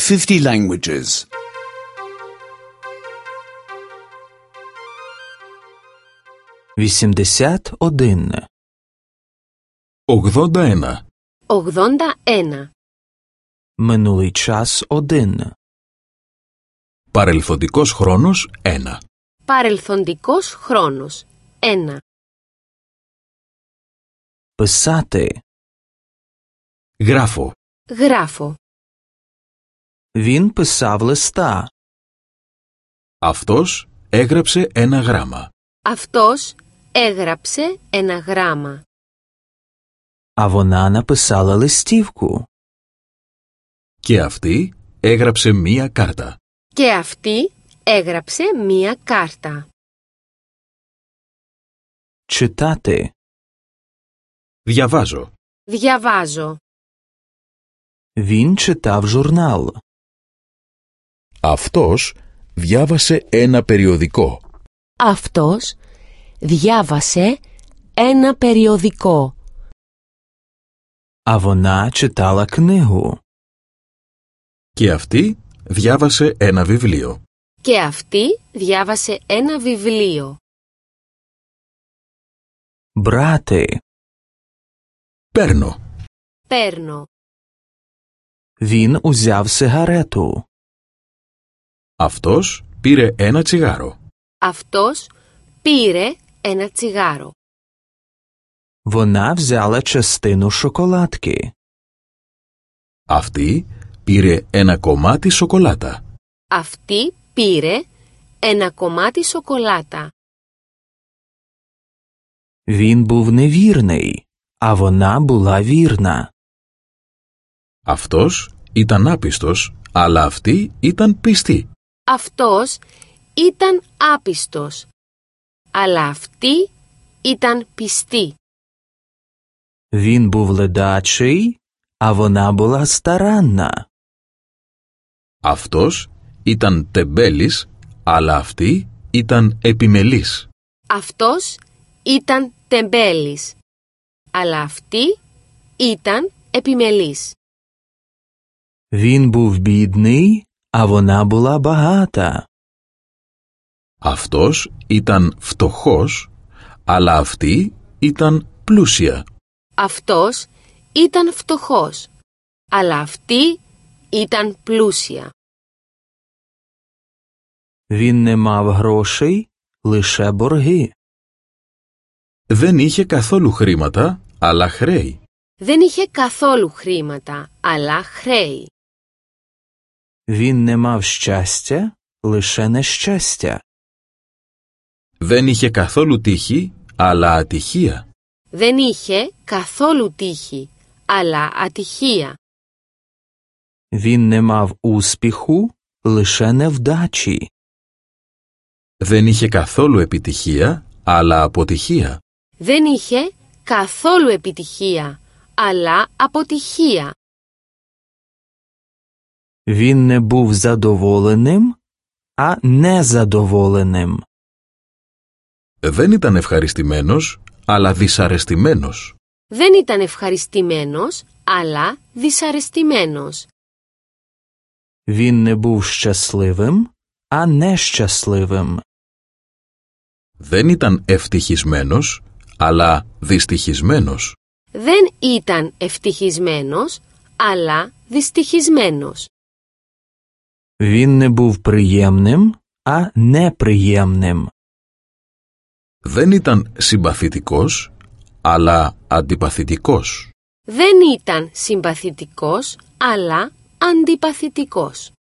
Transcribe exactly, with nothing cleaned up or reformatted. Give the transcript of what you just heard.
fifty languages. вісімдесят один. ογδόντα ένα. ογδόντα ένα. Минулий час один. Παρελθοντικός χρόνος ένα. Παρελθοντικός χρόνος ένα. Писати. Γράφω. Γράφω. Він писав листа. Αυτός έγραψε ένα γράμμα. Αυτός έγραψε ένα γράμμα. А вона написала листівку. Και αυτή έγραψε μία κάρτα. Και αυτή έγραψε μία κάρτα. Читати. Διαβάζω. Διαβάζω. Він читав журнал. Αυτός διάβασε ένα περιοδικό. Αυτός διάβασε ένα περιοδικό. А вона читала книгу. Και αυτή διάβασε ένα βιβλίο. Και αυτή διάβασε ένα βιβλίο. Брати. Παίρνω. Παίρνω. Він узяв сигарету. Αυτός πήρε ένα τσιγάρο. Αυτός πήρε ένα τσιγάρο. Вона взяла частину шоколадки. Αυτή πήρε ένα κομμάτι σοκολάτα. Αυτή πήρε ένα κομμάτι σοκολάτα. Він був невірний, а вона була вірна. Αυτός ήταν άπιστος, αλλά αυτή ήταν πιστή. Αυτός ήταν άπιστος, αλλά αυτή ήταν πιστή. Він був ледачий, а вона була старанна. Αυτός ήταν τεμπέλης, αλλά αυτή ήταν επιμελής. Αυτός ήταν τεμπέλης, αλλά αυτή ήταν επιμελής. Він був бідний, а вона була багата. Αυτός ήταν φτωχός, αλλά αυτή ήταν πλούσια. Αυτός ήταν φτωχός, αλλά αυτή ήταν πλούσια. Він не мав грошей, лише борги. Δεν είχε καθόλου χρήματα, αλλά χρέη. Δεν είχε καθόλου χρήματα, αλλά χρέη. Він не мав щастя, лише нещастя. Δεν είχε καθόλου τύχη, αλλά ατυχία. Δεν είχε καθόλου τύχη, αλλά ατυχία. Він не мав успіху, лише невдачі. Δεν είχε καθόλου επιτυχία, αλλά αποτυχία. Δεν είχε καθόλου επιτυχία, αλλά αποτυχία. Він не був задоволеним, а незадоволеним. Δεν ήταν ευχαριστημένος, αλλά δυσαρεστημένος. Δεν ήταν ευχαριστημένος, αλλά δυσαρεστημένος. Він не був щасливим, а нещасливим. Δεν ήταν ευτυχισμένος, αλλά δυστυχισμένος. Δεν ήταν ευτυχισμένος, αλλά δυστυχισμένος. Він не був приємним, а неприємним. Δεν ήταν συμπαθητικός, αλλά αντιπαθητικός. Δεν ήταν συμπαθητικός, αλλά αντιπαθητικός.